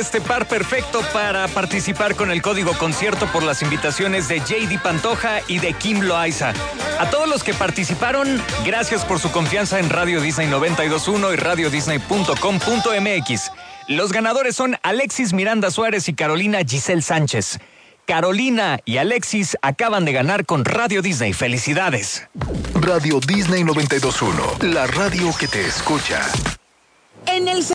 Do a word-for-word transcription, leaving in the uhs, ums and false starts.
este par perfecto para participar con el código concierto por las invitaciones de J D Pantoja y de Kim Loaiza. A todos los que participaron, gracias por su confianza en Radio Disney noventa y dos punto uno y radio disney punto com punto m x. Los ganadores son Alexis Miranda Suárez y Carolina Giselle Sánchez. Carolina y Alexis acaban de ganar con Radio Disney. ¡Felicidades! Radio Disney noventa y dos punto uno, la radio que te escucha. En el